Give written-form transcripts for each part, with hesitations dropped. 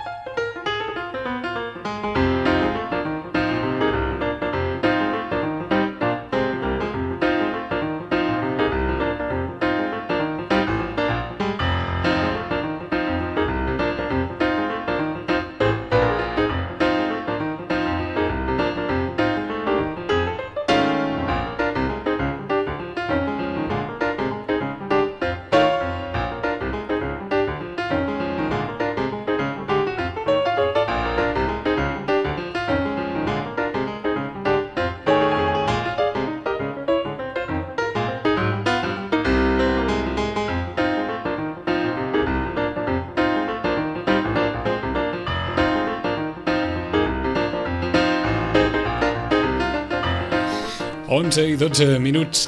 11 i 12 minuts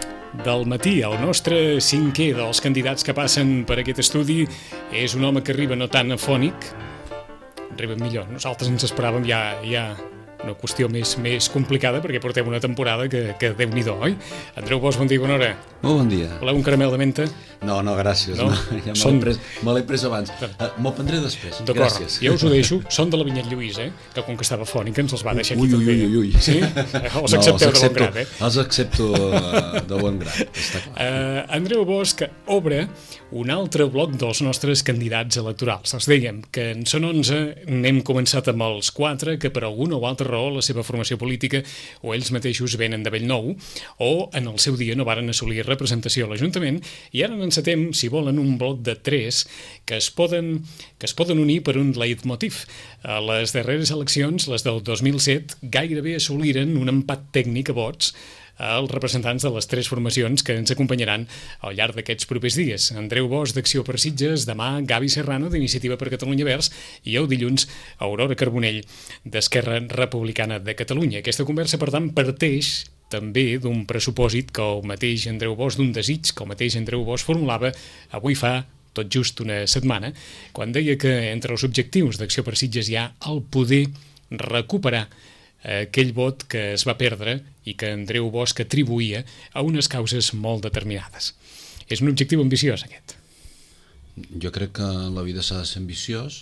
del matí. El nostre cinquè dels candidats que passen per aquest estudi és un home que arriba no tan afònic, arriba millor. Nosaltres ens esperàvem ja una qüestió més complicada, perquè portem una temporada que Déu-n'hi-do, oi? Andreu Bosch, bon dia, bona hora. Molt bon dia. Voleu un caramel de menta? No, gràcies. No? Ja me l'he pres abans. Me'l prendré després. D'acord, ja us ho deixo. Són de la Vinyet Lluís, que com que estava fònica ens els va deixar aquí també. Ui. Sí? Els accepteu de bon grat, Els accepto de bon grat, està clar. Andreu Bosch obre un altre bloc dels nostres candidats electorals. Els dèiem que en són 11, n'hem començat amb els 4, que per alguna o altra raó la seva formació política o ells mateixos venen de Bellnou o en el seu dia no varen assolir representació a l'Ajuntament i ara encetem, si volen, un bloc de 3 que es poden unir per un leitmotiv. A les darreres eleccions, les del 2007, gairebé assoliren un empat tècnic a vots els representants de les 3 formacions que ens acompanyaran al llarg d'aquests propers dies. Andreu Bosch, d'Acció per Sitges, demà Gavi Serrano, d'Iniciativa per Catalunya Verds, i el dilluns Aurora Carbonell, d'Esquerra Republicana de Catalunya. Aquesta conversa, per tant, parteix també d'un pressupòsit que el mateix Andreu Bosch, d'un desig que el mateix Andreu Bosch formulava avui fa tot just una setmana, quan deia que entre els objectius d'Acció per Sitges hi ha el poder recuperar aquell vot que es va perdre i que Andreu Bosch atribuïa a unes causes molt determinades. És un objectiu ambiciós, aquest. Jo crec que en la vida s'ha de ser ambiciós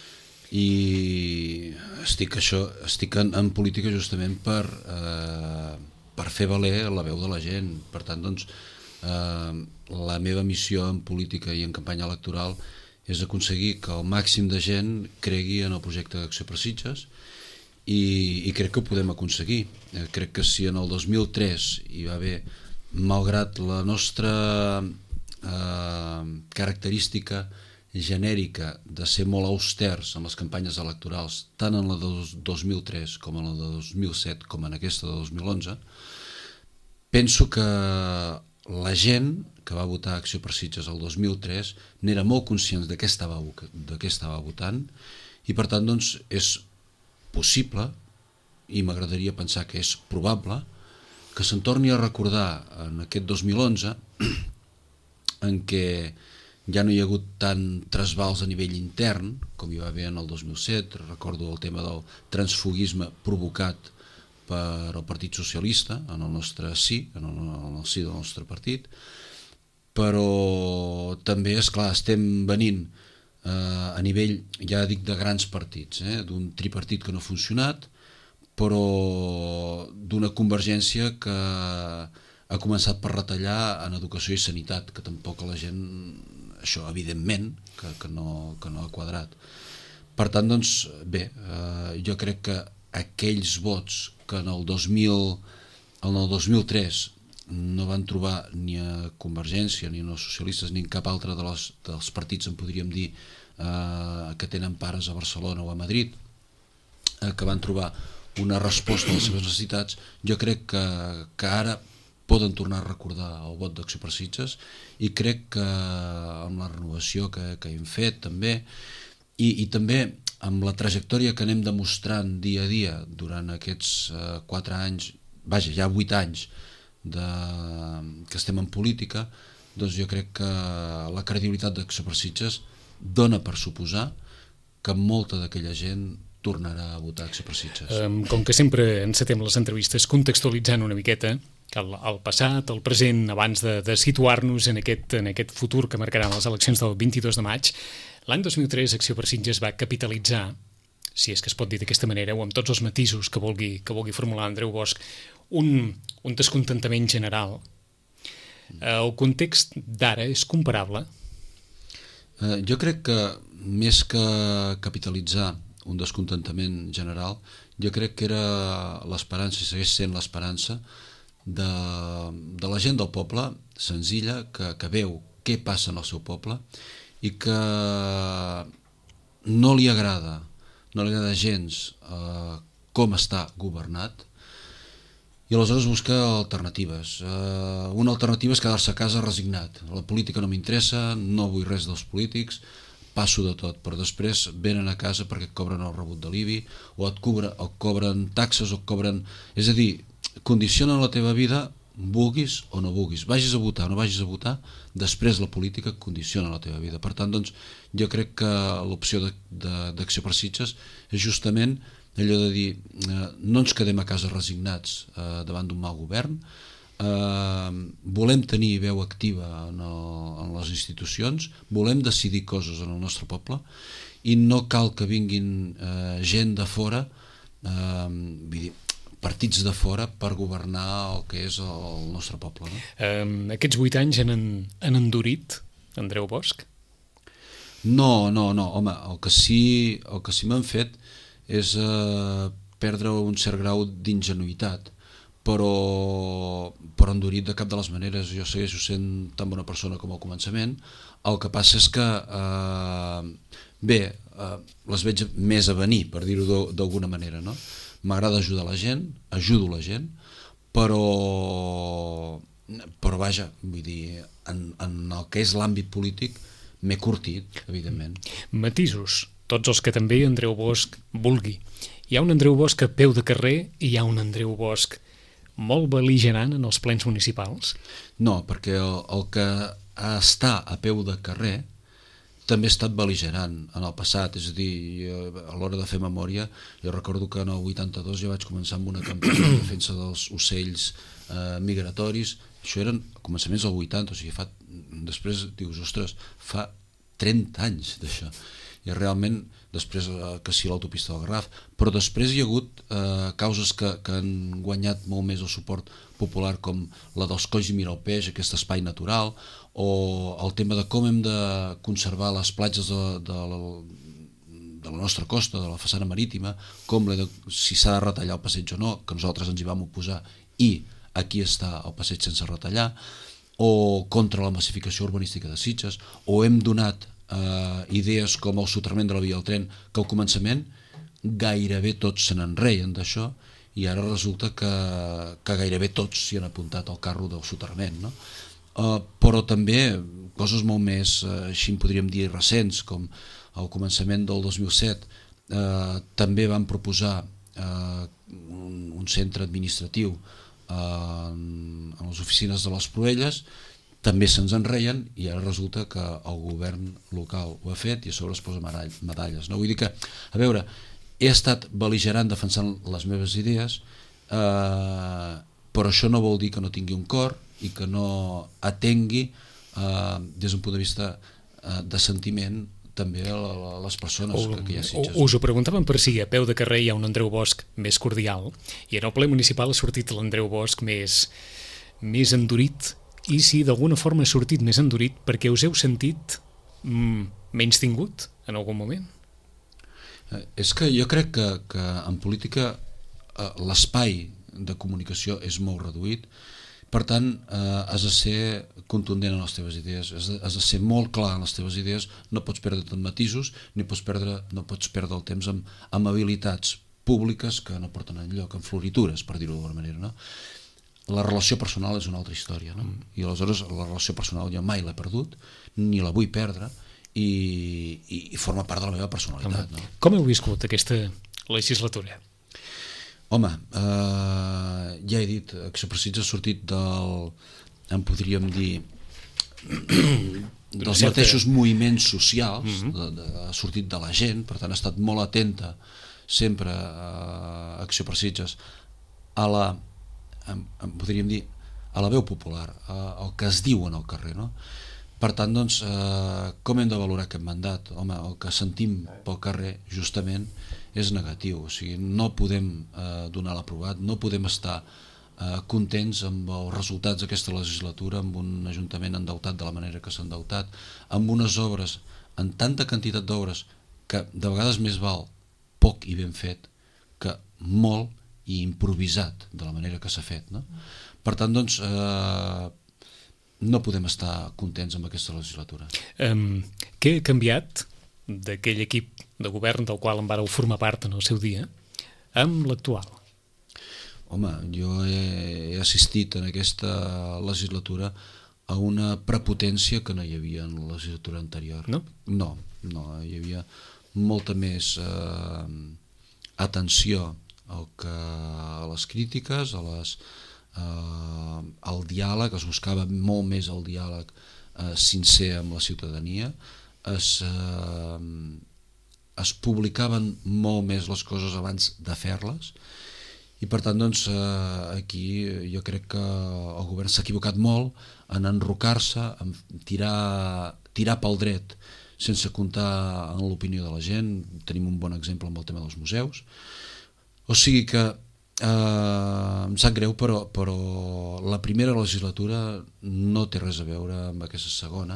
i estic en política justament per fer valer la veu de la gent. Per tant, doncs, la meva missió en política i en campanya electoral és aconseguir que el màxim de gent cregui en el projecte d'Acció per Sitges i crec que ho podem aconseguir. Crec que si en el 2003 hi va haver, malgrat la nostra característica genèrica de ser molt austers en les campanyes electorals, tant en la de 2003 com en la de 2007 com en aquesta de 2011, penso que la gent que va votar Acció per Sitges el 2003 n'era molt conscient de què estava votant i per tant doncs és possible, i m'agradaria pensar que és probable, que se'n torni a recordar en aquest 2011 en què ja no hi ha hagut tant trasbals a nivell intern com hi va haver en el 2007. Recordo el tema del transfugisme provocat per el Partit Socialista en el nostre sí, en el sí del nostre partit, però també, esclar, estem venint a nivell, ja dic, de grans partits, d'un tripartit que no ha funcionat, però d'una convergència que ha començat per retallar en educació i sanitat, que tampoc a la gent, això evidentment, que no ha quadrat. Per tant, doncs, bé, jo crec que aquells vots que en el 2003 no van trobar ni a Convergència, ni a socialistes, ni en cap altre dels partits, en podríem dir, que tenen pares a Barcelona o a Madrid, que van trobar una resposta a les seves necessitats, jo crec que ara poden tornar a recordar el vot d'Acció per Sitges i crec que amb la renovació que hem fet també i també amb la trajectòria que anem demostrant dia a dia durant aquests 4 anys, vaja, ja 8 anys que estem en política, doncs jo crec que la credibilitat d'Acció per Sitges dona per suposar que molta d'aquella gent tornarà a votar Acció per Sitges. Com que sempre encetem les entrevistes contextualitzant una miqueta el passat, el present, abans de situar-nos en aquest futur que marcaran les eleccions del 22 de maig, L'any 2003 Acció per Sitges va capitalitzar, si és que es pot dir d'aquesta manera, o amb tots els matisos que vulgui formular Andreu Bosch, un descontentament general. El context d'ara és comparable? Jo crec que més que capitalitzar un descontentament general, jo crec que era l'esperança, i segueix sent l'esperança de la gent del poble, senzilla, que veu què passa en el seu poble i que no li agrada gens com està governat, i aleshores busca alternatives. Una alternativa és quedar-se a casa resignat. La política no m'interessa, no vull res dels polítics, passo de tot, però després venen a casa perquè et cobren el rebut de l'IBI o et cobren taxes o et cobren... És a dir, condicionen la teva vida vulguis o no vulguis. Vagis a votar o no vagis a votar, després la política condiciona la teva vida. Per tant, doncs, jo crec que l'opció d'Acció per Sitges és justament allò de dir no ens quedem a casa resignats davant d'un mal govern, volem tenir veu activa en les institucions, volem decidir coses en el nostre poble i no cal que vinguin gent de fora, vull dir, partits de fora per governar el que és el nostre poble, no? Aquests 8 anys han endurit, Andreu Bosch? No, home, el que sí m'han fet és perdre un cert grau d'ingenuïtat, però endurit de cap de les maneres. Jo segueixo sent tan bona persona com al començament. El que passa és que les veig més a venir, per dir-ho d'alguna manera, no? M'agrada ajudar la gent, ajudo la gent, però vaja, vull dir, en el que és l'àmbit polític m'he curtit, evidentment. Matisos, tots els que també Andreu Bosch vulgui. Hi ha un Andreu Bosch a peu de carrer i hi ha un Andreu Bosch molt bel·ligerant en els plens municipals? No, perquè el que està a peu de carrer també ha estat bel·ligerant en el passat, és a dir, a l'hora de fer memòria, jo recordo que en el 82 ja vaig començar amb una campanya de defensa dels ocells migratoris. Això eren començaments del 80, o sigui, després dius, ostres, fa 30 anys d'això. I realment, després que sí l'autopista del Garraf, però després hi ha hagut causes que han guanyat molt més el suport popular, com la dels Colls i Miralpeix, aquest espai natural, o el tema de com hem de conservar les platges de la nostra costa, de la façana marítima, si s'ha de retallar el passeig o no, que nosaltres ens hi vam oposar i aquí està el passeig sense retallar, o contra la massificació urbanística de Sitges, o hem donat idees com el soterrament de la via del tren, que al començament gairebé tots se n'enreien d'això, i ara resulta que gairebé tots s'hi han apuntat al carro del soterrament, no? Però també coses molt més, així en podríem dir, recents, com al començament del 2007 també van proposar un centre administratiu en les oficines de les Proelles, també se'ns enreien, i ara resulta que el govern local ho ha fet i a sobre es posa medalles, no? Vull dir que, a veure, he estat bel·ligerant defensant les meves idees, però això no vol dir que no tingui un cor i que no atengui des d'un punt de vista de sentiment també a les persones que hi ha a Sitges. Us ho preguntàvem per si a peu de carrer hi ha un Andreu Bosch més cordial, i en el ple municipal ha sortit l'Andreu Bosch més endurit, i si d'alguna forma ha sortit més endurit perquè us heu sentit menys tingut en algun moment? És que jo crec que en política l'espai de comunicació és molt reduït, per tant has de ser contundent en les teves idees, has de ser molt clar en les teves idees, no pots perdre't en matisos, no pots perdre el temps amb habilitats públiques que no porten enlloc, en floritures, per dir-ho d'alguna manera, no? La relació personal és una altra història, no? I aleshores la relació personal jo mai l'he perdut, ni la vull perdre, i forma part de la meva personalitat, no? Com heu viscut aquesta legislatura? Home, ja he dit, Acció per Sitges ha sortit en podríem dir, dels mateixos moviments socials, ha sortit de la gent, per tant ha estat molt atenta sempre a Acció per Sitges podríem dir, a la veu popular, al que es diu en el carrer, no? Per tant, doncs, com hem de valorar aquest mandat? Home, el que sentim pel carrer, justament, és negatiu. O sigui, no podem donar l'aprovat, no podem estar contents amb els resultats d'aquesta legislatura, amb un ajuntament endeutat de la manera que s'ha endeutat, amb unes obres, en tanta quantitat d'obres, que de vegades més val poc i ben fet que molt i improvisat de la manera que s'ha fet, no? Per tant, doncs, no podem estar contents amb aquesta legislatura. Què ha canviat d'aquell equip de govern del qual en vareu formar part en el seu dia amb l'actual? Home, jo he assistit en aquesta legislatura a una prepotència que no hi havia en la legislatura anterior. No? No, hi havia molta més atenció a les crítiques, al diàleg, es buscava molt més el diàleg sincer amb la ciutadania, es publicaven molt més les coses abans de fer-les, i per tant, doncs, aquí jo crec que el govern s'ha equivocat molt en enrocar-se, en tirar pel dret sense comptar amb l'opinió de la gent. Tenim un bon exemple amb el tema dels museus. O sigui que em sap greu, però la primera legislatura no té res a veure amb aquesta segona,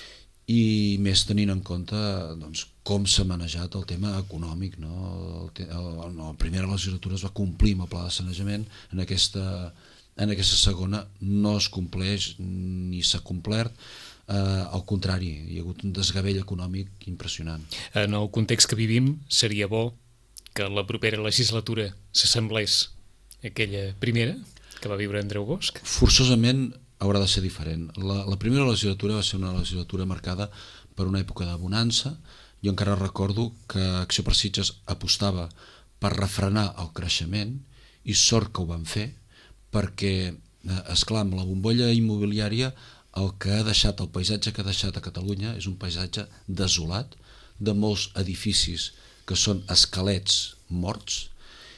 i més tenint en compte, doncs, com s'ha manejat el tema econòmic, no? La primera legislatura es va complir amb el pla de sanejament, en aquesta segona no es compleix ni s'ha complert, al contrari, hi ha hagut un desgavell econòmic impressionant. En el context que vivim, seria bo que la propera legislatura s'assemblés a aquella primera que va viure Andreu Bosch? Forçosament haurà de ser diferent. La primera legislatura va ser una legislatura marcada per una època de bonança. Jo encara recordo que Acció per Sitges apostava per refrenar el creixement, i sort que ho van fer, perquè, esclar, amb la bombolla immobiliària el que ha deixat, el paisatge que ha deixat a Catalunya és un paisatge desolat, de molts edificis que són esquelets morts,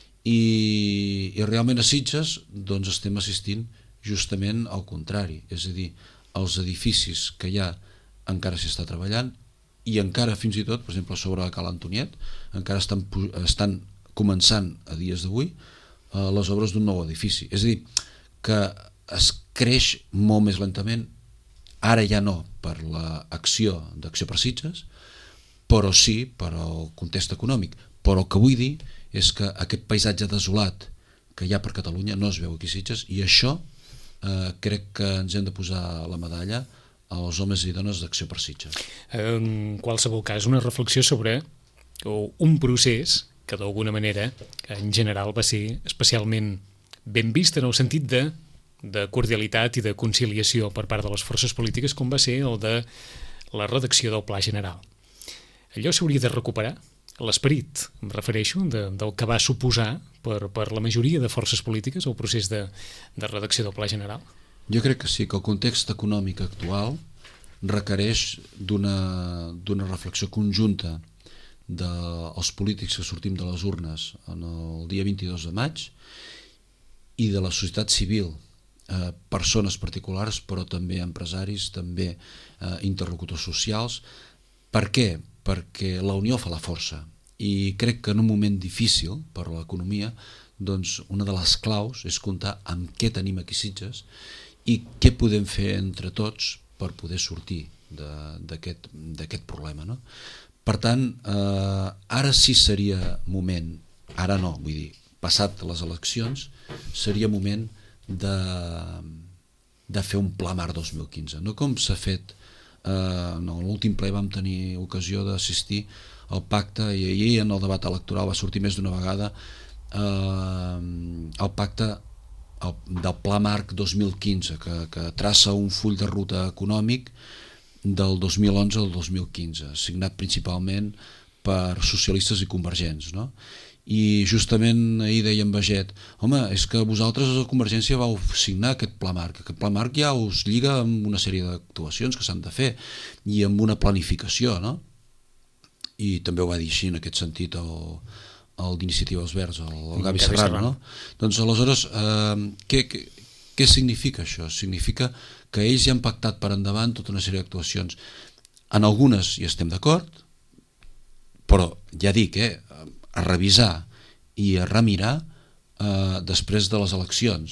i realment a Sitges doncs estem assistint justament al contrari, és a dir, els edificis que hi ha encara s'hi està treballant, i encara fins i tot, per exemple, sobre Cal Antoniet, encara estan començant a dies d'avui les obres d'un nou edifici. És a dir, que es creix molt més lentament, ara ja no per l'acció d'Acció per Sitges, però sí per al context econòmic. Però el que vull dir és que aquest paisatge desolat que hi ha per Catalunya no es veu aquí a Sitges, i això crec que ens hem de posar la medalla als homes i dones d'Acció per Sitges. En qualsevol cas, una reflexió sobre un procés que d'alguna manera en general va ser especialment ben vist en el sentit de cordialitat i de conciliació per part de les forces polítiques, com va ser el de la redacció del Pla General. Allò s'hauria de recuperar? L'esperit, em refereixo, del que va suposar per la majoria de forces polítiques el procés de redacció del Pla General? Jo crec que sí, que el context econòmic actual requereix d'una reflexió conjunta dels polítics que sortim de les urnes el dia 22 de maig i de la societat civil, persones particulars, però també empresaris, també interlocutors socials. Per què? Perquè la unió fa la força, i crec que en un moment difícil per a l'economia, doncs una de les claus és comptar amb què tenim aquí a Sitges i què podem fer entre tots per poder sortir d'aquest problema, no? Per tant, ara sí seria moment, ara no, vull dir, passat les eleccions, seria moment de fer un Pla Mar 2015, no com s'ha fet. En l'últim ple vam tenir ocasió d'assistir al pacte, i ahir en el debat electoral va sortir més d'una vegada el pacte del Pla Marc 2015, que traça un full de ruta econòmic del 2011 al 2015, signat principalment per socialistes i convergents, no? I justament ahir deia en Baget, home, és que vosaltres a Convergència vau signar aquest Pla Marc. Aquest Pla Marc ja us lliga amb una sèrie d'actuacions que s'han de fer i amb una planificació, no? I també ho va dir així en aquest sentit el d'Iniciativa dels Verds, el Gavi Serrano, no? Doncs aleshores, què Què significa això? Significa que ells ja han pactat per endavant tota una sèrie d'actuacions. En algunes hi estem d'acord, però ja dic, a revisar i a remirar després de les eleccions.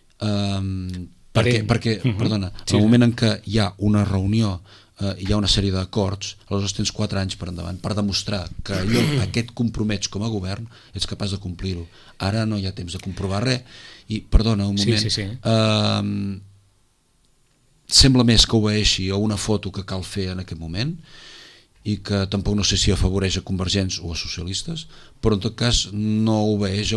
Perquè perdona, en el moment en què hi ha una reunió, hi ha una sèrie d'acords, aleshores tens 4 anys per endavant per demostrar que allò a què et compromets com a govern ets capaç de complir-ho. Ara no hi ha temps de comprovar res i, perdona, un moment, sembla més que obeeixi a una foto que cal fer en aquest moment i que tampoc no sé si afavoreix a convergents o a socialistes, però en tot cas no obeeix a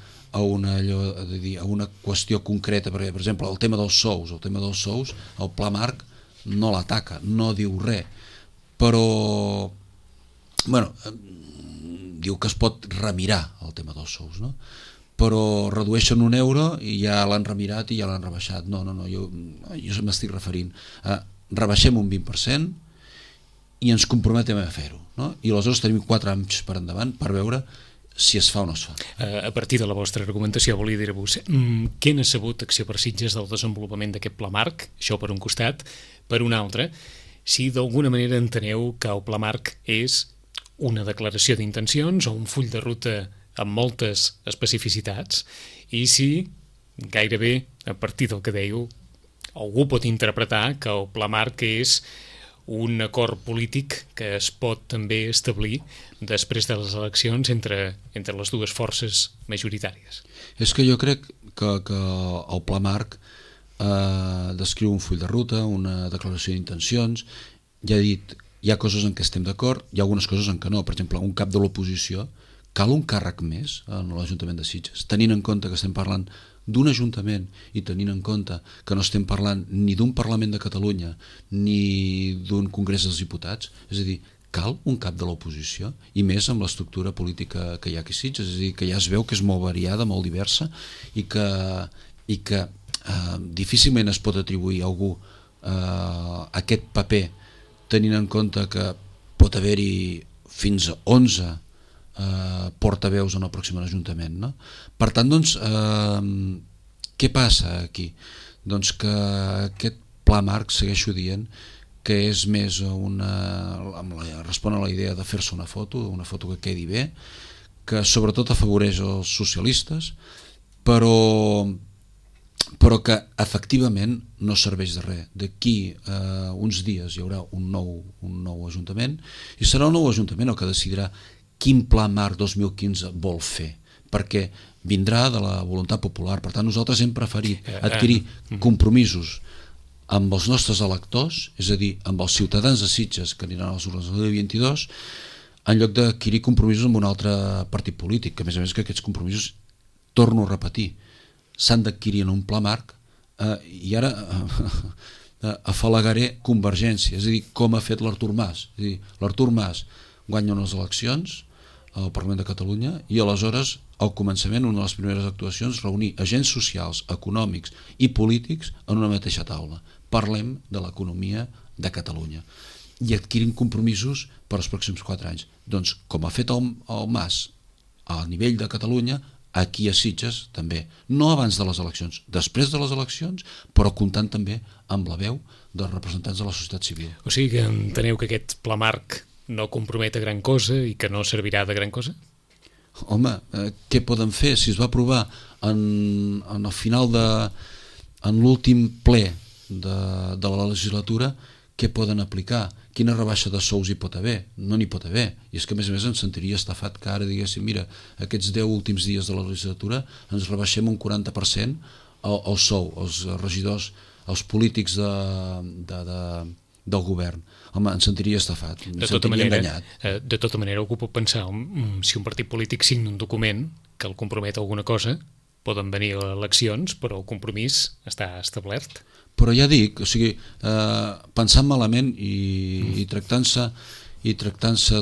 una qüestió concreta, perquè per exemple el tema dels sous, el Pla Marc no l'ataca, no diu res, però bueno, diu que es pot remirar el tema dels sous, no? Però redueixen €1 i ja l'han remirat i ja l'han rebaixat. No, jo m'estic referint a rebaixem un 20% i ens comprometem a fer-ho, no? I aleshores tenim 4 anys per endavant per veure si es fa o no es fa. A partir de la vostra argumentació volia dir-vos què n'ha sabut Acció per Sitges del desenvolupament d'aquest Pla Marc, això per un costat, per un altre, si d'alguna manera enteneu que el Pla Marc és una declaració d'intencions o un full de ruta amb moltes especificitats i si gairebé a partir del que dèieu algú pot interpretar que el Pla Marc és un acord polític que es pot també establir després de les eleccions entre les dues forces majoritàries. És que jo crec que el Pla Marc descriu un full de ruta, una declaració d'intencions. Ja he dit, hi ha coses en què estem d'acord, hi ha algunes coses en què no. Per exemple, un cap de l'oposició, cal un càrrec més en l'Ajuntament de Sitges, tenint en compte que estem parlant d'un ajuntament i tenint en compte que no estem parlant ni d'un Parlament de Catalunya ni d'un Congrés dels Diputats. És a dir, cal un cap de l'oposició, i més amb l'estructura política que hi ha aquí a Sitges. És a dir, que ja es veu que és molt variada, molt diversa i que difícilment es pot atribuir a algú aquest paper tenint en compte que pot haver-hi fins a 11 portaveus en el pròxim Ajuntament, no? Per tant, doncs, què passa aquí? Doncs que aquest Pla Marc, segueixo dient, que és més respon a la idea de fer-se una foto que quedi bé, que sobretot afavoreix els socialistes, però que efectivament no serveix de res. D'aquí uns dies hi haurà un nou Ajuntament i serà un nou Ajuntament el que decidirà quin Pla Marc 2015 vol fer, perquè vindrà de la voluntat popular. Per tant, nosaltres hem preferit adquirir compromisos amb els nostres electors, és a dir, amb els ciutadans de Sitges que aniran a les urnes del 2022, en lloc d'adquirir compromisos amb un altre partit polític, que a més que aquests compromisos, torno a repetir, s'han d'adquirir en un Pla Marc i ara afalagaré Convergència, és a dir, com ha fet l'Artur Mas. És a dir, l'Artur Mas guanya unes eleccions al Parlament de Catalunya i aleshores al començament una de les primeres actuacions reunir agents socials, econòmics i polítics en una mateixa taula. Parlem de l'economia de Catalunya i adquirim compromisos per als pròxims 4 anys. Doncs com ha fet el Mas a nivell de Catalunya, aquí a Sitges també, no abans de les eleccions, després de les eleccions, però comptant també amb la veu dels representants de la societat civil. O sigui que enteneu que aquest Pla Marc no compromet a gran cosa i que no servirà de gran cosa? Home, què poden fer? Si es va aprovar en el final en l'últim ple de la legislatura, què poden aplicar? Quina rebaixa de sous hi pot haver? No n'hi pot haver. I és que a més em sentiria estafat que ara diguéssim, mira, aquests 10 últims dies de la legislatura ens rebaixem un 40% el sou, els regidors, els polítics del govern. Home, em sentiria estafat, em sentiria enganyat. De tota manera, algú pot pensar si un partit polític signa un document que el compromet a alguna cosa, poden venir eleccions, però el compromís està establert. Però ja dic, o sigui, pensant malament i tractant-se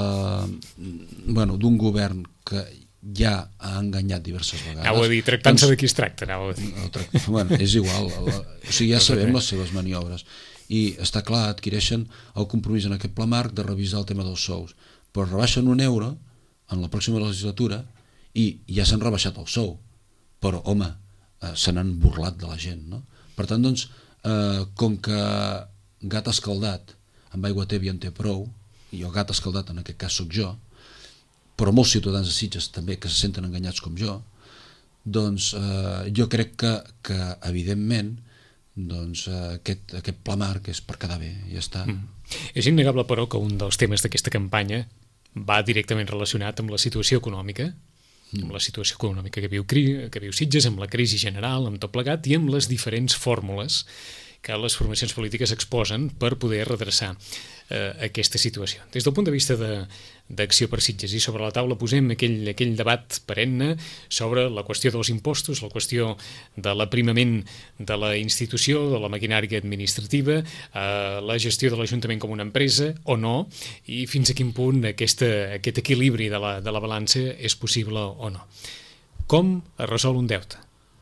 d'un govern que ja ha enganyat diverses vegades. Anau a dir, tractant-se de qui es tracta. Bueno, és igual, o sigui, ja sabem les seves maniobres. I està clar, adquireixen el compromís en aquest Pla Marc de revisar el tema dels sous, però rebaixen €1 en la pròxima legislatura i ja s'han rebaixat el sou. Però, home, se n'han burlat de la gent, no? Per tant, doncs, com que gat escaldat amb aigua tèbia en té prou, i el gat escaldat en aquest cas sóc jo, però molts ciutadans de Sitges també que se senten enganyats com jo, doncs jo crec que evidentment doncs, aquest pla marc és per quedar bé, ja està. És innegable, però, que un dels temes d'aquesta campanya va directament relacionat amb la situació econòmica, amb la situació econòmica que viu Sitges, amb la crisi general, amb tot plegat, i amb les diferents fórmules que les formacions polítiques exposen per poder redreçar aquesta situació. Des del punt de vista d'Acció per Sitges, i sobre la taula posem aquell debat perenne sobre la qüestió dels impostos, la qüestió de l'aprimament de la institució, de la maquinària administrativa, la gestió de l'Ajuntament com una empresa o no, i fins a quin punt aquest equilibri de la balança és possible o no. Com es resol un deute?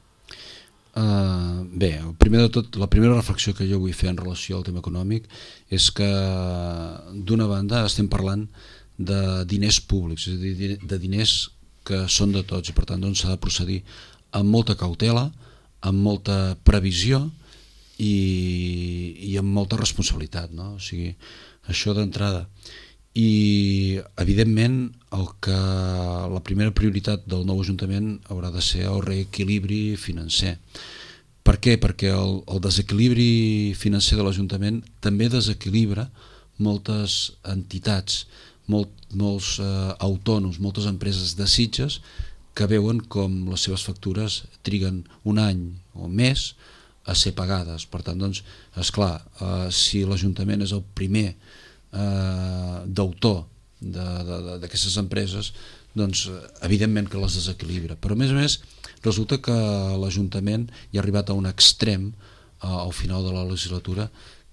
Bé, primer de tot, la primera reflexió que jo vull fer en relació al tema econòmic és que d'una banda estem parlant de diners públics, és a dir, de diners que són de tots, i per tant doncs, s'ha de procedir amb molta cautela, amb molta previsió i amb molta responsabilitat, no? O sigui, això d'entrada. I evidentment la primera prioritat del nou Ajuntament haurà de ser el reequilibri financer. Per què? Perquè el desequilibri financer de l'Ajuntament també desequilibra moltes entitats, molts autònoms, moltes empreses de Sitges que veuen com les seves factures triguen un any o més a ser pagades. Per tant, doncs, esclar, si l'Ajuntament és el primer d'autor d'aquestes empreses, doncs evidentment que les desequilibra, però a més resulta que l'Ajuntament hi ha arribat a un extrem al final de la legislatura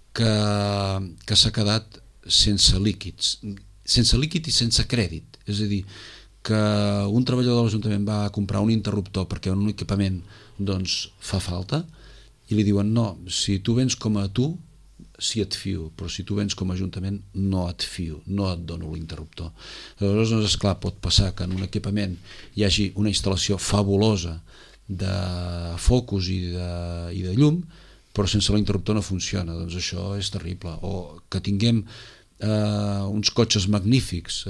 que s'ha quedat sense líquid i sense crèdit, és a dir, que un treballador de l'Ajuntament va a comprar un interruptor perquè un equipament doncs fa falta i li diuen no, si tu vens com a tu sí et fio, però si tu vens com a Ajuntament no et fio, no et dono l'interruptor. Aleshores, doncs, esclar, pot passar que en un equipament hi hagi una instal·lació fabulosa de focus i de llum, però sense l'interruptor no funciona, doncs això és terrible. O que tinguem uns cotxes magnífics,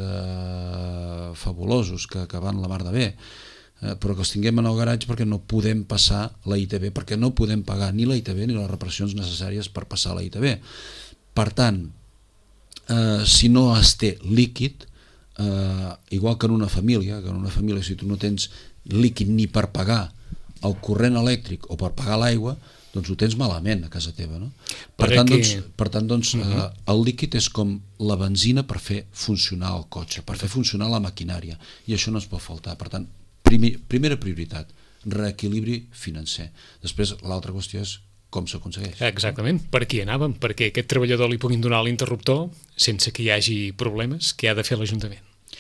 fabulosos, que van la mar de bé, però que els tinguem en el garatge perquè no podem passar la ITV, perquè no podem pagar ni la ITV ni les reparacions necessàries per passar la ITV. Per tant, si no es té líquid, igual que en una família, si tu no tens líquid ni per pagar el corrent elèctric o per pagar l'aigua, doncs ho tens malament a casa teva, no? Per tant, el líquid és com la benzina per fer funcionar el cotxe, per fer funcionar la maquinària, i això no ens pot faltar. Per tant, primera prioritat, reequilibri financer. Després l'altra qüestió és com s'aconsegueix. Exactament, per aquí anàvem, perquè aquest treballador li puguin donar l'interruptor sense que hi hagi problemes. Què ha de fer l'Ajuntament?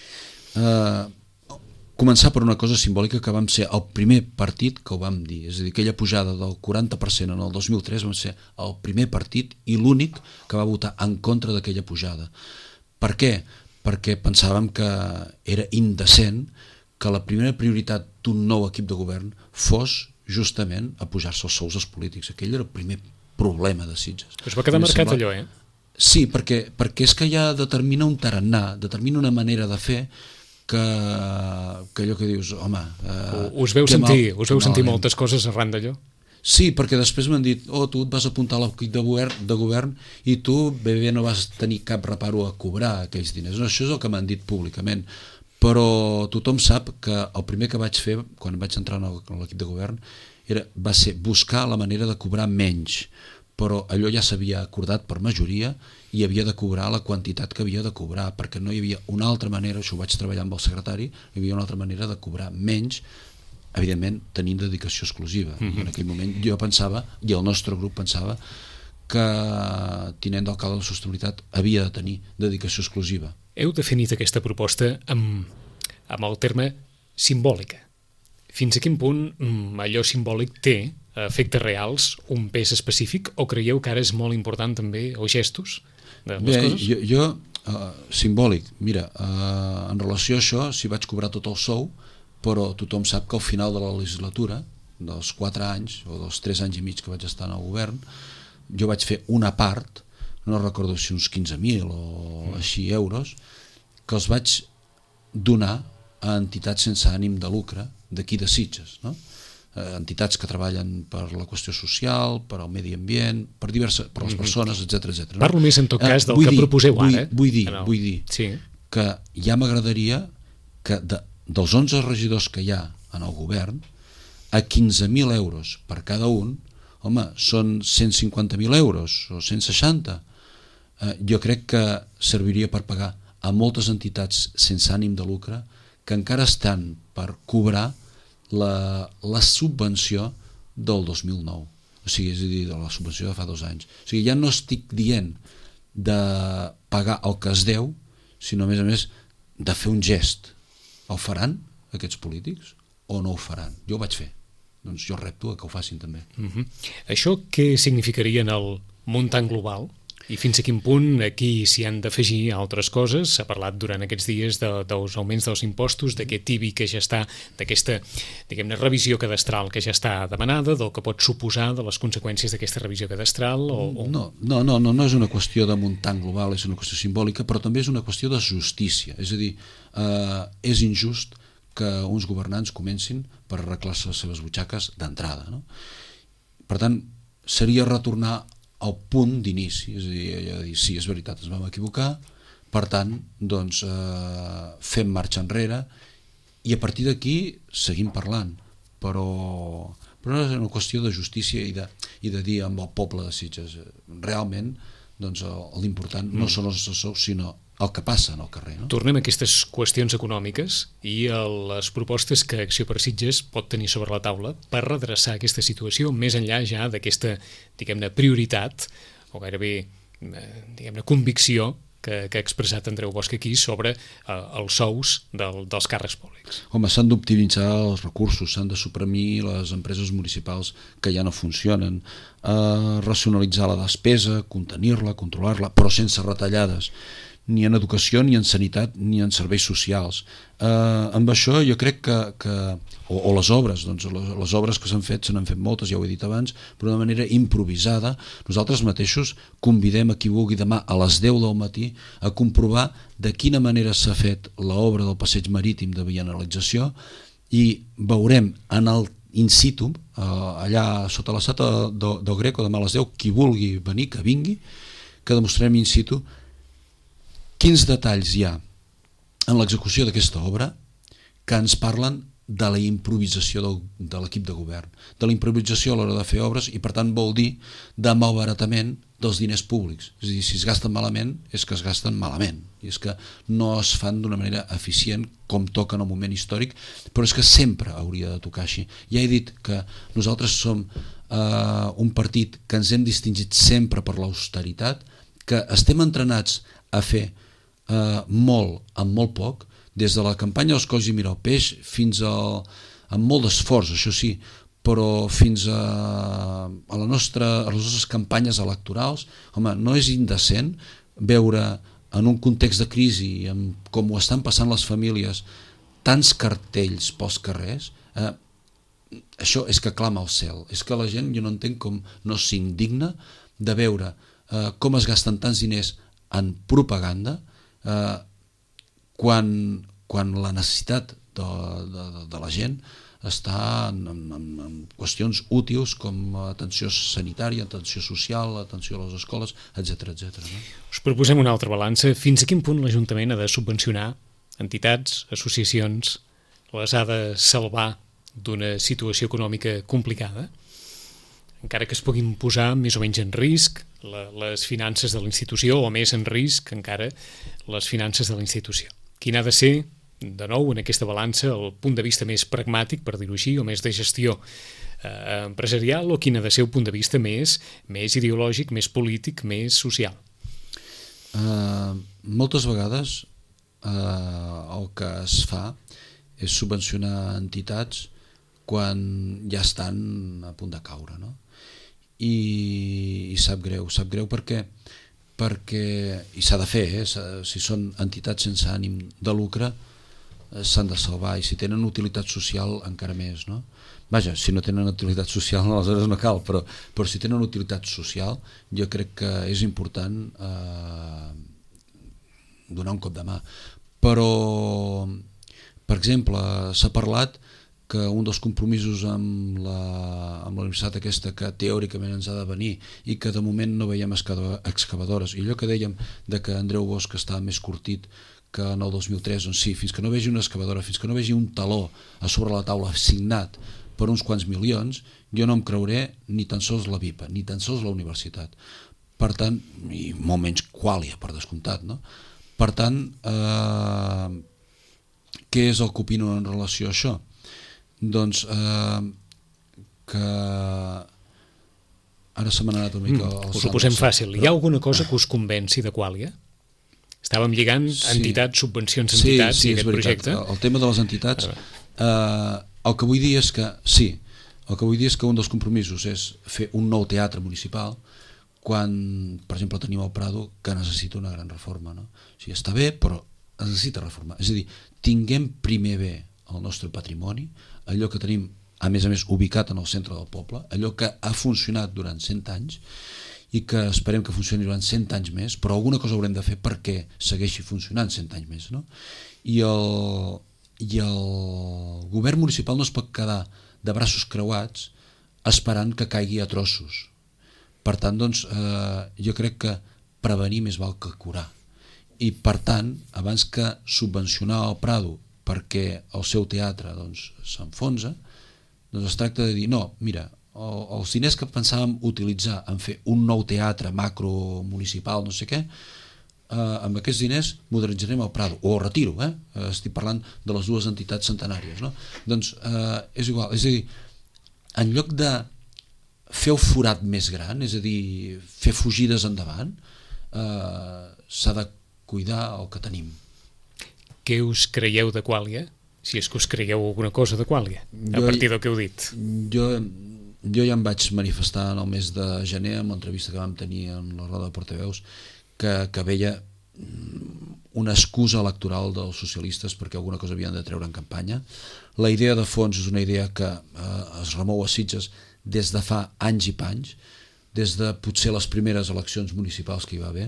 Començar per una cosa simbòlica, que vam ser el primer partit que ho vam dir, és a dir, aquella pujada del 40% en el 2003 vam ser el primer partit i l'únic que va votar en contra d'aquella pujada. Per què? Perquè pensàvem que era indecent que la primera prioritat d'un nou equip de govern fos justament a pujar-se els sous dels polítics. Aquell era el primer problema de Sitges. Es va quedar marcat allò, eh? Sí, perquè és que ja determina un tarannà, determina una manera de fer que allò que dius, home... Us veu sentir moltes coses arran d'allò? Sí, perquè després m'han dit, tu et vas apuntar a l'equip de govern i tu bé no vas tenir cap reparo a cobrar aquells diners. No, això és el que m'han dit públicament. Però tothom sap que el primer que vaig fer quan vaig entrar en l'equip de govern va ser buscar la manera de cobrar menys, però allò ja s'havia acordat per majoria i havia de cobrar la quantitat que havia de cobrar, perquè no hi havia una altra manera, això ho vaig treballar amb el secretari, hi havia una altra manera de cobrar menys, evidentment tenint dedicació exclusiva. I en aquell moment jo pensava, i el nostre grup pensava, que tinent d'alcalde de la sostenibilitat havia de tenir dedicació exclusiva. Heu definit aquesta proposta amb el terme simbòlica. Fins a quin punt allò simbòlic té efectes reals, un pes específic, o creieu que ara és molt important també els gestos de les coses? Jo simbòlic, mira, en relació a això, si vaig cobrar tot el sou, però tothom sap que al final de la legislatura, dels 4 anys o dels 3 anys i mig que vaig estar en el govern, jo vaig fer una part, no recordo si uns 15.000 o així euros, que els vaig donar a entitats sense ànim de lucre d'aquí de Sitges, no? Entitats que treballen per la qüestió social, per al medi ambient, per les persones, etc. No? Parlo més en tot cas del que proposeu ara. Vull dir que ja m'agradaria que dels 11 regidors que hi ha en el govern, a 15.000 euros per cada un, home, són 150.000 euros o 160. Jo crec que serviria per pagar a moltes entitats sense ànim de lucre que encara estan per cobrar la subvenció del 2009, o sigui, és a dir, de la subvenció de fa 2 anys. O sigui, ja no estic dient de pagar el que es deu, sinó a més de fer un gest. El faran aquests polítics o no ho faran? Jo ho vaig fer, doncs jo repto a que ho facin també. Això què significaria en el muntant global? I fins a quin punt aquí s'hi han d'afegir altres coses? S'ha parlat durant aquests dies dels augments dels impostos, d'aquest IBI que ja està, d'aquesta, diguem-ne, revisió cadastral que ja està demanada, del que pot suposar de les conseqüències d'aquesta revisió cadastral? No és una qüestió de muntant global, és una qüestió simbòlica, però també és una qüestió de justícia. És a dir, és injust que uns governants comencin per arreglar-se les seves butxaques d'entrada, no? Per tant, seria retornar al punt d'inici, és a dir, sí, és veritat, ens vam equivocar, per tant, doncs, fem marxa enrere i a partir d'aquí seguim parlant, però és una qüestió de justícia i de dir amb el poble de Sitges, realment, doncs, l'important no són els assessors, sinó el que passa en el carrer. No? Tornem a aquestes qüestions econòmiques i a les propostes que Acció per Sitges pot tenir sobre la taula per redreçar aquesta situació més enllà ja d'aquesta, diguem-ne, prioritat o gairebé, diguem-ne, convicció que ha expressat Andreu Bosch aquí sobre els sous dels càrrecs públics. Home, s'han d'optimitzar els recursos, s'han de suprimir les empreses municipals que ja no funcionen, racionalitzar la despesa, contenir-la, controlar-la, però sense retallades, ni en educació, ni en sanitat, ni en serveis socials. Amb això jo crec que o les obres, doncs les obres que s'han fet, se n'han fet moltes, ja ho he dit abans, però de manera improvisada. Nosaltres mateixos convidem a qui vulgui demà a les 10 del matí a comprovar de quina manera s'ha fet l'obra del passeig marítim de bienalització i veurem en el in situ, allà sota l'estat del Greco, demà a les 10, qui vulgui venir, que vingui, que demostrarem in situ quins detalls hi ha en l'execució d'aquesta obra que ens parlen de la improvisació de l'equip de govern, de la improvisació a l'hora de fer obres i per tant vol dir de malbaratament dels diners públics. És a dir, si es gasten malament és que es gasten malament i és que no es fan d'una manera eficient com toca en el moment històric, però és que sempre hauria de tocar així. Ja he dit que nosaltres som un partit que ens hem distingit sempre per l'austeritat, que estem entrenats a fer molt amb molt poc, des de la campanya dels Colls i Mirar el Peix fins amb molt d'esforç, això sí, però fins a les nostres campanyes electorals. Home, no és indecent veure en un context de crisi, com ho estan passant les famílies, tants cartells pels carrers. Això és que clama al cel, és que la gent, jo no entenc com no s'indigna de veure com es gasten tants diners en propaganda quan la necessitat de la gent està en qüestions útils com atenció sanitària, atenció social, atenció a les escoles, etc. No? Us proposem una altra balança. Fins a quin punt l'Ajuntament ha de subvencionar entitats, associacions, les ha de salvar d'una situació econòmica complicada, encara que es puguin posar més o menys en risc les finances de la institució o més en risc encara les finances de la institució. Quin ha de ser, de nou, en aquesta balança, el punt de vista més pragmàtic, per dir-ho així, o més de gestió empresarial, o quin ha de ser el punt de vista més ideològic, més polític, més social? Moltes vegades el que es fa és subvencionar entitats quan ja estan a punt de caure, no? I sap greu perquè i s'ha de fer, si són entitats sense ànim de lucre, s'han de salvar, i si tenen utilitat social encara més, no? Vaja, si no tenen utilitat social aleshores no cal, però si tenen utilitat social jo crec que és important donar un cop de mà. Però per exemple s'ha parlat que un dels compromisos amb la universitat aquesta que teòricament ens ha de venir i que de moment no veiem excavadores, i allò que dèiem de que Andreu Bosch estava més curtit que en el 2003, doncs sí, fins que no vegi una excavadora, fins que no vegi un taló a sobre la taula signat per uns quants milions, jo no em creuré ni tan sols la VIPA, ni tan sols la universitat. Per tant, i molt menys Qualia, per descomptat, no? Per tant, què és el que opino en relació a això? Doncs que ara se m'ha anat una mica... Us ho posem fàcil. Hi ha alguna cosa que us convenci de Qualia? Estàvem lligant entitats, subvencions, entitats i aquest projecte. El tema de les entitats, el que vull dir és que sí, el que vull dir és que un dels compromisos és fer un nou teatre municipal quan, per exemple, tenim el Prado que necessita una gran reforma, no? O sigui, està bé, però necessita reforma. És a dir, tinguem primer bé el nostre patrimoni, allò que tenim, a més ubicat en el centre del poble, allò que ha funcionat durant 100 anys i que esperem que funcioni durant 100 anys més, però alguna cosa haurem de fer perquè segueixi funcionant 100 anys més, no? I el govern municipal no es pot quedar de braços creuats esperant que caigui a trossos. Per tant, doncs, jo crec que prevenir més val que curar. I per tant, abans que subvencionar el Prado perquè el seu teatre s'enfonsa, doncs es tracta de dir, no, mira, els diners que pensàvem utilitzar en fer un nou teatre macro municipal, no sé què, amb aquests diners modernitzarem el Prado, o el retiro, estic parlant de les dues entitats centenàries, no? Doncs és igual, és a dir, en lloc de fer el forat més gran, és a dir, fer fugides endavant, s'ha de cuidar el que tenim. Què us creieu de Qualia? Si és que us creieu alguna cosa de Qualia, a partir del que heu dit. Jo ja em vaig manifestar en el mes de gener amb l'entrevista que vam tenir en la roda de portaveus que veia una excusa electoral dels socialistes perquè alguna cosa havien de treure en campanya. La idea de fons és una idea que es remou a Sitges des de fa anys i panys, des de potser les primeres eleccions municipals que hi va haver.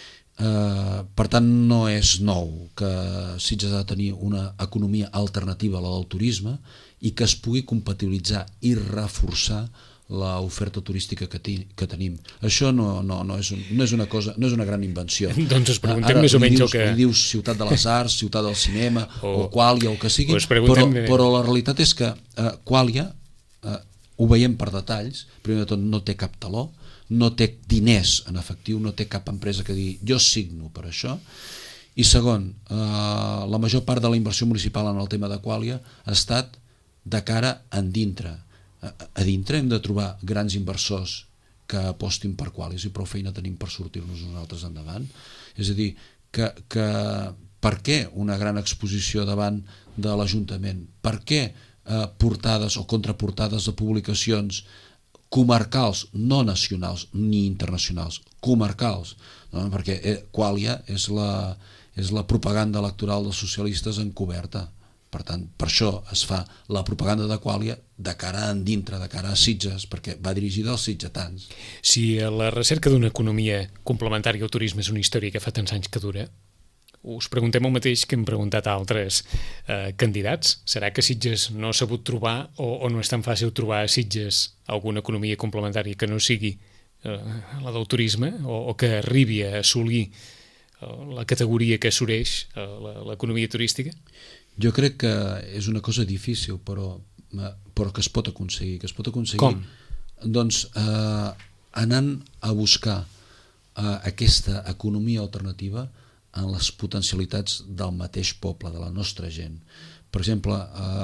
Per tant, no és nou que Sitges ha de tenir una economia alternativa a la del turisme i que es pugui compatibilitzar i reforçar l'oferta turística que tenim. Això no és una cosa, no és una gran invenció. Doncs us preguntem més o menys el que... Li dius Ciutat de les Arts, Ciutat del Cinema o Qualia, el que sigui, però la realitat és que Qualia, ho veiem per detalls, primer de tot no té cap taló, no té diners en efectiu, no té cap empresa que digui jo signo per això, i segon, la major part de la inversió municipal en el tema de Qualia ha estat de cara endintre. A dintre hem de trobar grans inversors que apostin per Qualia, si prou feina tenim per sortir-nos nosaltres endavant. És a dir, que per què una gran exposició davant de l'Ajuntament? Per què portades o contraportades de publicacions comarcals, no nacionals ni internacionals, comarcals, no? Perquè Qualia és la propaganda electoral dels socialistes encoberta. Per tant, per això es fa la propaganda de Qualia de cara endintre, de cara a Sitges, perquè va dirigida als sitgetans. Si la recerca d'una economia complementària al turisme és una història que fa tants anys que dura, us preguntem el mateix que hem preguntat a altres candidats. Serà que Sitges no ha sabut trobar o no és tan fàcil trobar a Sitges alguna economia complementària que no sigui la del turisme o que arribi a assolir la categoria que assoleix l'economia turística? Jo crec que és una cosa difícil, però que es pot aconseguir. Que es pot aconseguir, com? Doncs anant a buscar aquesta economia alternativa en les potencialitats del mateix poble, de la nostra gent. Per exemple,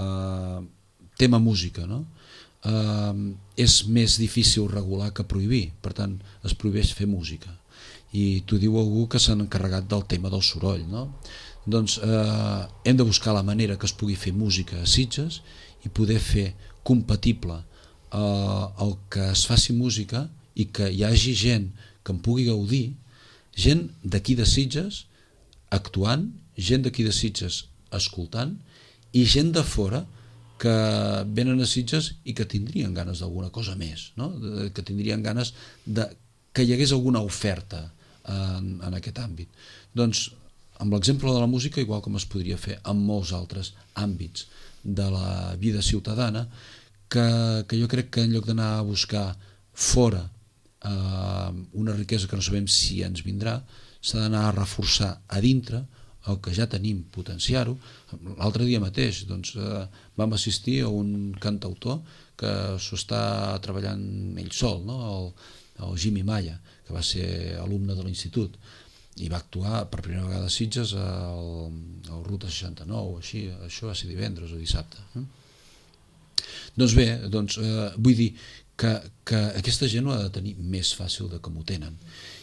tema música, no? És més difícil regular que prohibir, per tant es prohibeix fer música, i t'ho diu algú que s'ha encarregat del tema del soroll, no? Doncs hem de buscar la manera que es pugui fer música a Sitges i poder fer compatible el que es faci música i que hi hagi gent que en pugui gaudir, gent d'aquí de Sitges actuant, gent d'aquí de Sitges escoltant i gent de fora que venen a Sitges i que tindrien ganes d'alguna cosa més, no? Que tindrien ganes que hi hagués alguna oferta en aquest àmbit. Doncs amb l'exemple de la música, igual com es podria fer en molts altres àmbits de la vida ciutadana, que jo crec que en lloc d'anar a buscar fora una riquesa que no sabem si ens vindrà, s'ha d'anar a reforçar a dintre el que ja tenim, potenciar-ho. L'altre dia mateix vam assistir a un cantautor que s'ho està treballant ell sol, no? el Jimmy Maya, que va ser alumne de l'institut i va actuar per primera vegada a Sitges al Ruta 69, així, això va ser divendres o dissabte. Doncs bé, vull dir que aquesta gent ho ha de tenir més fàcil de com ho tenen,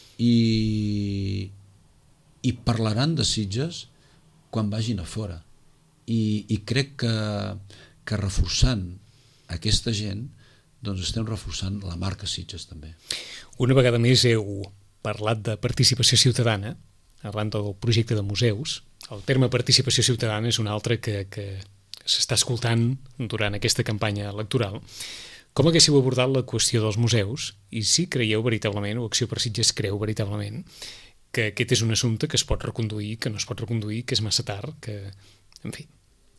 i parlaran de Sitges quan vagin a fora, i crec que reforçant aquesta gent estem reforçant la marca Sitges també. Una vegada més heu parlat de participació ciutadana arran del projecte de museus. El terme participació ciutadana és un altre que s'està escoltant durant aquesta campanya electoral. Com haguéssiu abordat la qüestió dels museus, i si creieu veritablement, o Acció per Sitges creu veritablement, que aquest és un assumpte que es pot reconduir, que no es pot reconduir, que és massa tard, que... en fi.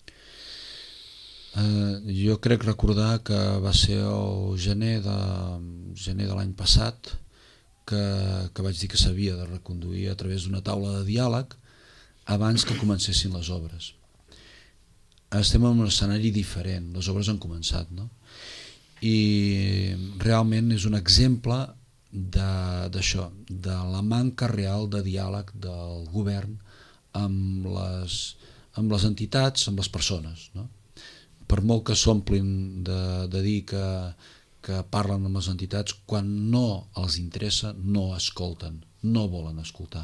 Jo crec recordar que va ser el gener de l'any passat que vaig dir que s'havia de reconduir a través d'una taula de diàleg abans que comencessin les obres. Estem en un escenari diferent, les obres han començat, no? I realment és un exemple d'això, de la manca real de diàleg del govern amb les entitats, amb les persones, no? Per molt que s'omplin de dir que parlen amb les entitats, quan no els interessa no escolten, no volen escoltar.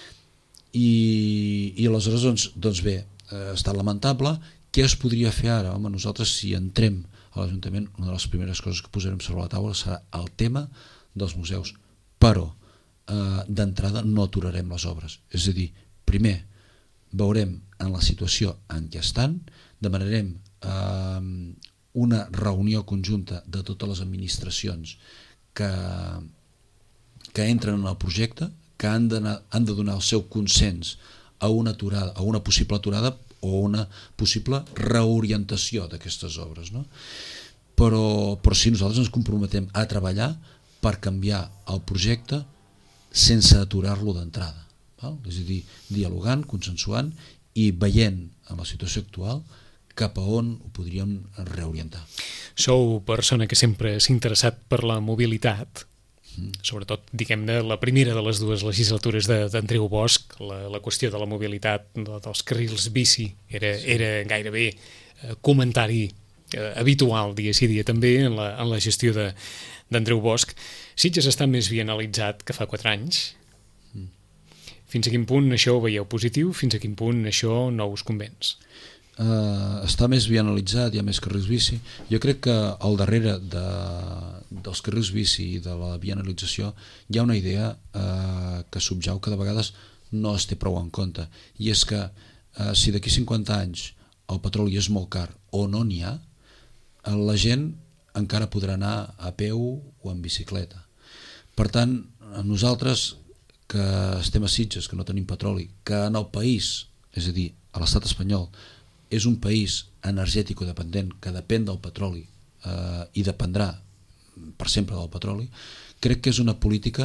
I aleshores, doncs bé, ha estat lamentable. Què es podria fer ara? Home, nosaltres, si entrem a l'Ajuntament, una de les primeres coses que posarem sobre la taula serà el tema dels museus, però d'entrada no aturarem les obres. És a dir, primer veurem en la situació en què estan, demanarem una reunió conjunta de totes les administracions que entren en el projecte, que han de donar el seu consens a una aturada, a una possible aturada o una possible reorientació d'aquestes obres, no? Però si nosaltres ens comprometem a treballar per canviar el projecte sense aturar-lo d'entrada, és a dir, dialogant, consensuant i veient en la situació actual cap a on ho podríem reorientar. Sou persona que sempre s'ha interessat per la mobilitat, sobretot, diguem-ne, la primera de les dues legislatures d'Andreu Bosch, la qüestió de la mobilitat dels carrils bici era gairebé comentari habitual dia sí dia també en la gestió d'Andreu Bosch. Sitges està més bienalitzat que fa 4 anys. Fins a quin punt això ho veieu positiu? Fins a quin punt això no us convenç? Està més bienalitzat, hi ha més carrils bici. Jo crec que al darrere dels carrils bici i de la bienalització hi ha una idea que subjau que de vegades no es té prou en compte, i és que si d'aquí 50 anys el petroli és molt car o no n'hi ha, la gent encara podrà anar a peu o en bicicleta. Per tant, nosaltres que estem a Sitges, que no tenim petroli, que en el país, és a dir, a l'estat espanyol, és un país energètic dependent que depèn del petroli i dependrà per sempre del petroli, crec que és una política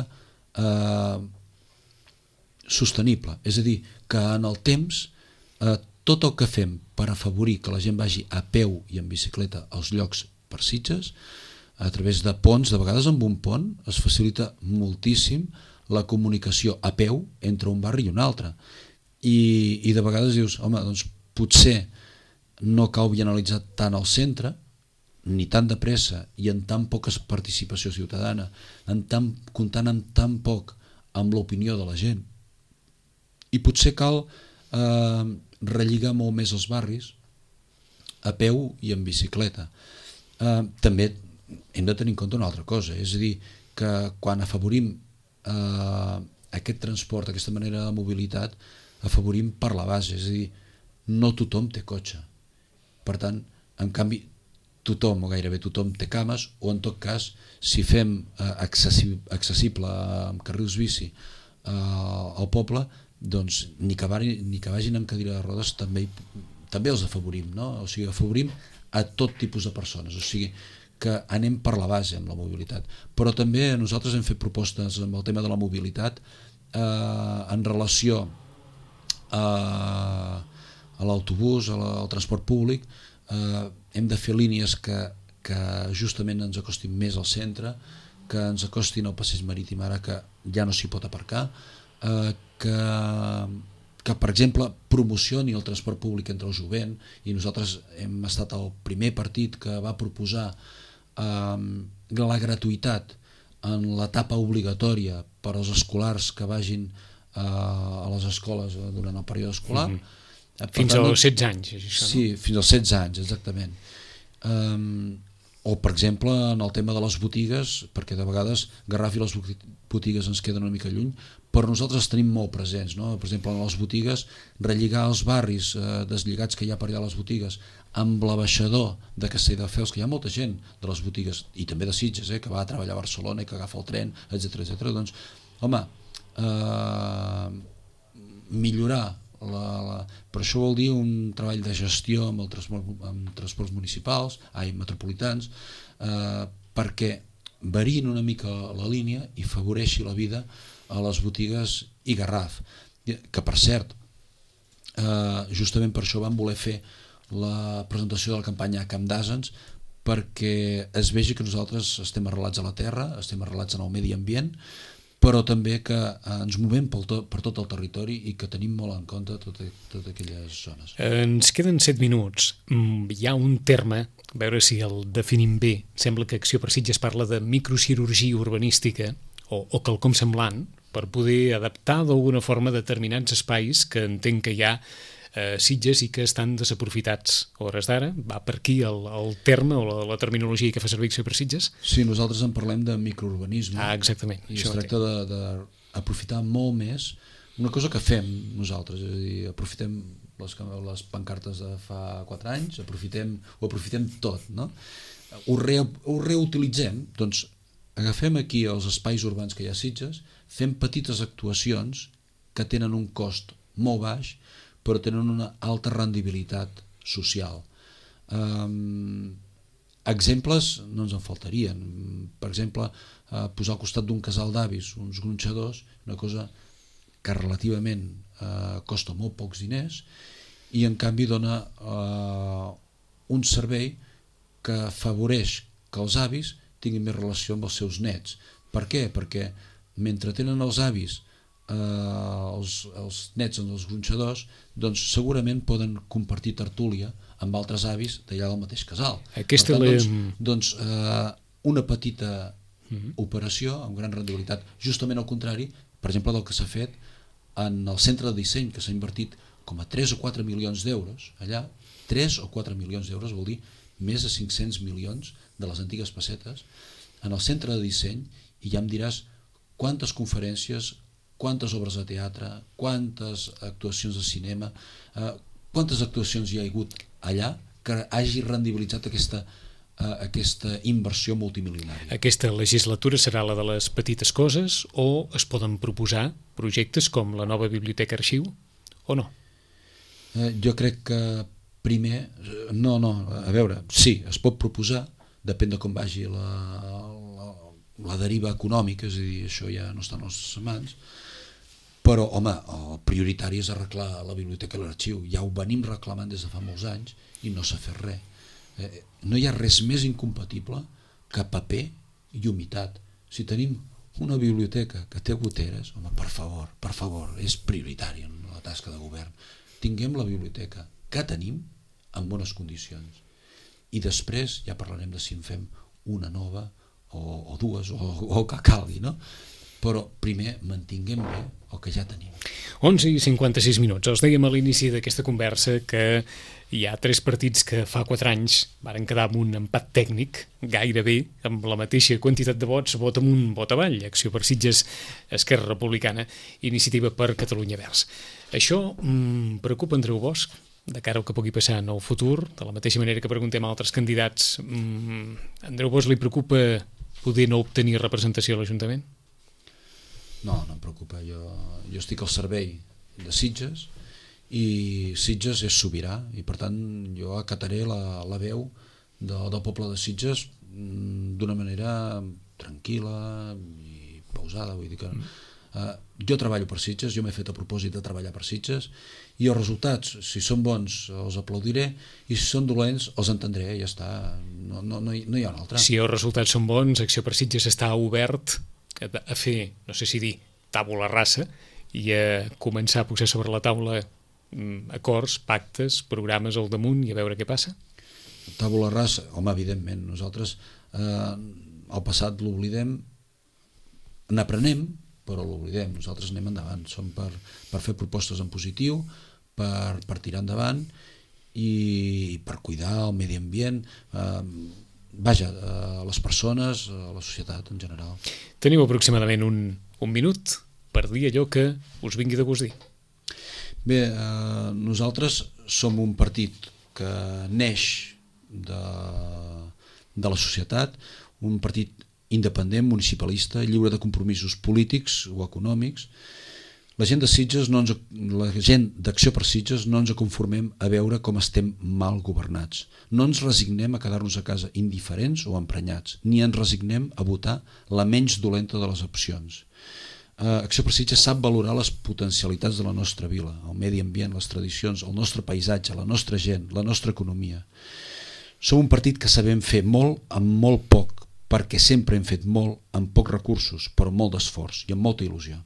sostenible. És a dir, que en el temps tot el que fem per afavorir que la gent vagi a peu i en bicicleta als llocs per Sitges, a través de ponts, de vegades amb un pont es facilita moltíssim la comunicació a peu entre un barri i un altre, i de vegades dius, home, doncs potser no cal bienalitzar tant al centre, ni tan de pressa i en tan poca participació ciutadana, comptant amb tan poc amb l'opinió de la gent, i potser cal relligar molt més els barris a peu i en bicicleta. També hem de tenir en compte una altra cosa, és a dir, que quan afavorim aquest transport, aquesta manera de mobilitat, afavorim per la base, és a dir, no tothom té cotxe, Per tant, en canvi, tothom o gairebé tothom té cames, o en tot cas, si fem accessible amb carrils bici al poble, doncs ni que vagin en cadira de rodes també els afavorim, no? O sigui, afavorim a tot tipus de persones, o sigui que anem per la base amb la mobilitat. Però també nosaltres hem fet propostes amb el tema de la mobilitat en relació a l'autobús, al transport públic. Hem de fer línies que justament ens acostin més al centre, que ens acostin al passeig marítim ara que ja no s'hi pot aparcar, que per exemple promocioni el transport públic entre el jovent, i nosaltres hem estat el primer partit que va proposar la gratuïtat en l'etapa obligatòria per als escolars que vagin a les escoles durant el període escolar. Fins als 16 anys, això, no? Sí, fins als 16 anys, exactament. O, per exemple, en el tema de les botigues, perquè de vegades Garraf i les botigues ens queden una mica lluny, però nosaltres els tenim molt presents, no? Per exemple, en les botigues, relligar els barris deslligats que hi ha per allà a les botigues amb l'ambaixador de Castelldefels, que hi ha molta gent de les botigues, i també de Sitges, que va a treballar a Barcelona i que agafa el tren, etc. Doncs, home, millorar però això vol dir un treball de gestió amb transports municipals, metropolitans, perquè variïn una mica la línia i favoreixi la vida a les botigues i Garraf, que per cert justament per això vam voler fer la presentació de la campanya a Camp d'Asens, perquè es vegi que nosaltres estem arrelats a la terra, estem arrelats en el medi ambient, però també que ens movem per tot el territori i que tenim molt en compte totes aquelles zones. Ens queden 7 minuts. Hi ha un terme, a veure si el definim bé, sembla que Acció per Sitges parla de microcirurgia urbanística o quelcom semblant, per poder adaptar d'alguna forma determinats espais que entenc que hi ha Sitges i que estan desaprofitats a hores d'ara. Va per aquí el terme o la terminologia que fa servir Acció per Sitges? Sí, nosaltres en parlem de microurbanisme. Exactament. I es tracta d'aprofitar molt més una cosa que fem nosaltres, és a dir, aprofitem les pancartes de fa 4 anys, ho aprofitem tot, no? Ho reutilitzem, doncs agafem aquí els espais urbans que hi ha a Sitges, fem petites actuacions que tenen un cost molt baix, però tenen una alta rendibilitat social. Exemples no ens en faltarien. Per exemple, posar al costat d'un casal d'avis uns gronxadors, una cosa que relativament costa molt pocs diners i en canvi dona un servei que afavoreix que els avis tinguin més relació amb els seus nets. Per què? Perquè mentre tenen els avis els nets en els gronxadors, doncs segurament poden compartir tertúlia amb altres avis d'allà del mateix casal. Aquesta per tant, doncs, una petita operació amb gran rendibilitat, justament al contrari, per exemple, del que s'ha fet en el centre de disseny, que s'ha invertit com a 3 o 4 milions d'euros allà. 3 o 4 milions d'euros vol dir més de 500 milions de les antigues pessetes en el centre de disseny, i ja em diràs quantes conferències, quantes obres de teatre, quantes actuacions de cinema, quantes actuacions hi ha hagut allà que hagi rendibilitzat aquesta inversió multimilionària. Aquesta legislatura serà la de les petites coses o es poden proposar projectes com la nova biblioteca arxiu o no? Jo crec que primer, no, a veure, sí, es pot proposar, depèn de com vagi la deriva econòmica, és a dir, això ja no està a les nostres mans, però, home, el prioritari és arreglar la biblioteca i l'arxiu. Ja ho venim reclamant des de fa molts anys i no s'ha fet res. No hi ha res més incompatible que paper i humitat. Si tenim una biblioteca que té goteres, home, per favor, és prioritari en la tasca de govern. Tinguem la biblioteca que tenim en bones condicions. I després ja parlarem de si en fem una nova o dues o que calgui, no? Però primer mantinguem bé el que ja tenim. 11:56 minuts. Els dèiem a l'inici d'aquesta conversa que hi ha 3 partits que fa 4 anys varen quedar amb un empat tècnic, gairebé amb la mateixa quantitat de vots, vot amunt, vot avall, Acció per Sitges, Esquerra Republicana, Iniciativa per Catalunya Verds. Això preocupa Andreu Bosch? de cara al que pugui passar en el futur, de la mateixa manera que preguntem a altres candidats. Andreu Bosch li preocupa poder no obtenir representació a l'Ajuntament? No, no em preocupa. Jo estic al servei de Sitges i Sitges és sobirà i per tant jo acataré la veu del poble de Sitges d'una manera tranquil·la i pausada. Vull dir que jo treballo per Sitges, jo m'he fet a propòsit de treballar per Sitges i els resultats, si són bons els aplaudiré i si són dolents els entendré, ja està, no hi ha un altre. Si els resultats són bons, Acció per Sitges està obert a fer, no sé si dir, tàbula rasa i a començar a posar sobre la taula acords, pactes, programes al damunt i a veure què passa? Tàbula rasa, home, evidentment, nosaltres el passat l'oblidem, n'aprenem, però l'oblidem, nosaltres anem endavant, som per fer propostes en positiu, per tirar endavant i per cuidar el medi ambient, vaja, les persones, la societat en general. Teniu aproximadament un minut per dir allò que us vingui de gust dir. Bé, nosaltres som un partit que neix de la societat, un partit independent, municipalista, lliure de compromisos polítics o econòmics. La gent de Sitges, la gent d'Acció per Sitges no ens conformem a veure com estem mal governats. No ens resignem a quedar-nos a casa indiferents o emprenyats, ni ens resignem a votar la menys dolenta de les opcions. Acció per Sitges sap valorar les potencialitats de la nostra vila, el medi ambient, les tradicions, el nostre paisatge, la nostra gent, la nostra economia. Som un partit que sabem fer molt amb molt poc, perquè sempre hem fet molt amb pocs recursos, però amb molt d'esforç i amb molta il·lusió.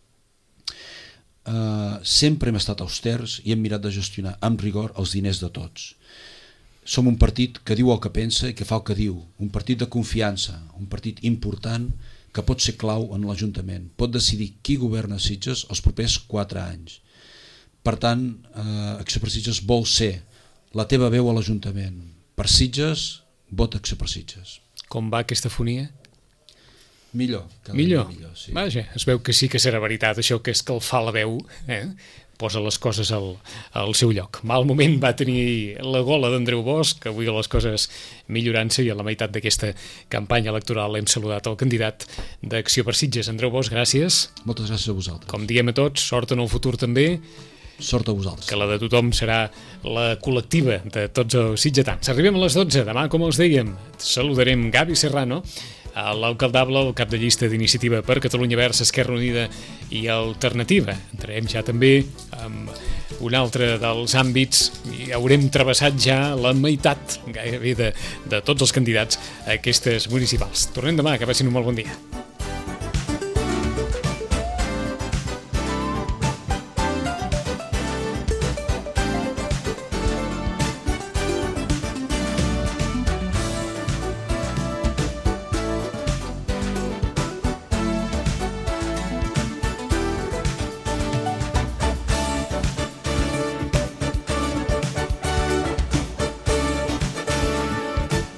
Sempre hem estat austers i hem mirat de gestionar amb rigor els diners de tots. Som un partit que diu el que pensa i que fa el que diu, un partit de confiança, un partit important que pot ser clau en l'Ajuntament, pot decidir qui governa Sitges els propers 4 anys. Per tant, Acció per Sitges vol ser la teva veu a l'Ajuntament. Per Sitges, vota Acció per Sitges. Com va aquesta fonia? Millor. Millor? Sí. Vaja, es veu que sí que serà veritat, això que escalfar la veu, posa les coses al seu lloc. Mal moment va tenir la gola d'Andreu Bosch, que avui les coses millorant-se i a la meitat d'aquesta campanya electoral hem saludat el candidat d'Acció per Sitges. Andreu Bosch, gràcies. Moltes gràcies a vosaltres. Com diem a tots, sort en el futur també. Sort a vosaltres. Que la de tothom serà la col·lectiva de tots els sitgetans. Arribem a les 12, demà, com els dèiem, saludarem Gavi Serrano, l'alcaldable, el cap de llista d'Iniciativa per Catalunya Verds, Esquerra Unida i Alternativa. Entrarem ja també amb un altre dels àmbits i haurem travessat ja la meitat gairebé de tots els candidats a aquestes municipals. Tornem demà, que passin un molt bon dia.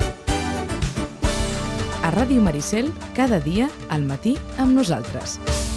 A Ràdio Maricel, cada dia al matí amb nosaltres.